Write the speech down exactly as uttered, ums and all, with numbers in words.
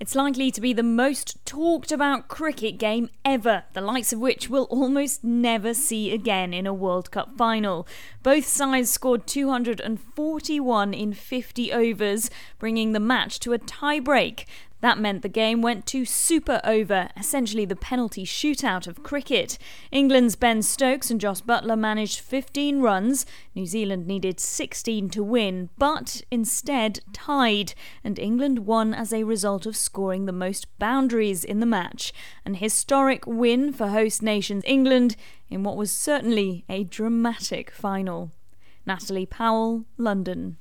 It's likely to be the most talked about cricket game ever, the likes of which we'll almost never see again in a World Cup final. Both sides scored two hundred forty-one in fifty overs, bringing the match to a tie-break. That meant the game went to super over, essentially the penalty shootout of cricket. England's Ben Stokes and Jos Buttler managed fifteen runs. New Zealand needed sixteen to win, but instead tied, and England won as a result of scoring the most boundaries in the match. An historic win for host nation England in what was certainly a dramatic final. Natalie Powell, London.